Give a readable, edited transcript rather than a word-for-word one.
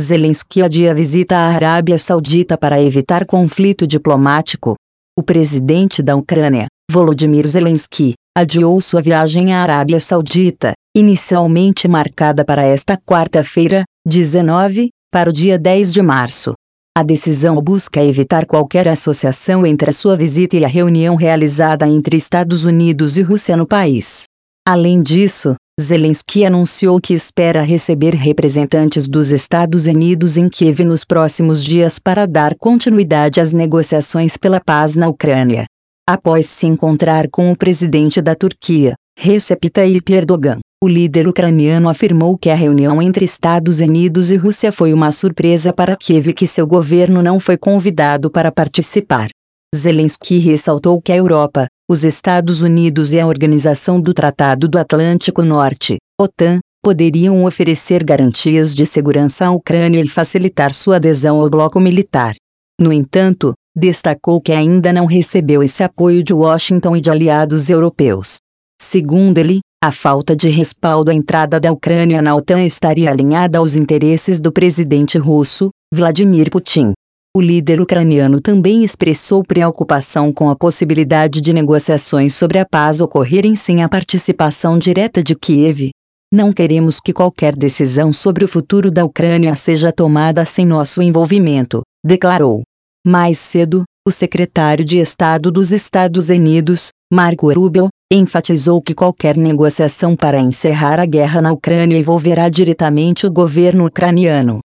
Zelensky adia a visita à Arábia Saudita para evitar conflito diplomático. O presidente da Ucrânia, Volodymyr Zelensky, adiou sua viagem à Arábia Saudita, inicialmente marcada para esta quarta-feira, 19, para o dia 10 de março. A decisão busca evitar qualquer associação entre a sua visita e a reunião realizada entre Estados Unidos e Rússia no país. Além disso, Zelensky anunciou que espera receber representantes dos Estados Unidos em Kiev nos próximos dias para dar continuidade às negociações pela paz na Ucrânia. Após se encontrar com o presidente da Turquia, Recep Tayyip Erdogan, o líder ucraniano afirmou que a reunião entre Estados Unidos e Rússia foi uma surpresa para Kiev e que seu governo não foi convidado para participar. Zelensky ressaltou que a Europa, os Estados Unidos e a Organização do Tratado do Atlântico Norte, OTAN, poderiam oferecer garantias de segurança à Ucrânia e facilitar sua adesão ao bloco militar. No entanto, destacou que ainda não recebeu esse apoio de Washington e de aliados europeus. Segundo ele, a falta de respaldo à entrada da Ucrânia na OTAN estaria alinhada aos interesses do presidente russo, Vladimir Putin. O líder ucraniano também expressou preocupação com a possibilidade de negociações sobre a paz ocorrerem sem a participação direta de Kiev. Não queremos que qualquer decisão sobre o futuro da Ucrânia seja tomada sem nosso envolvimento, declarou. Mais cedo, o secretário de Estado dos Estados Unidos, Marco Rubio, enfatizou que qualquer negociação para encerrar a guerra na Ucrânia envolverá diretamente o governo ucraniano.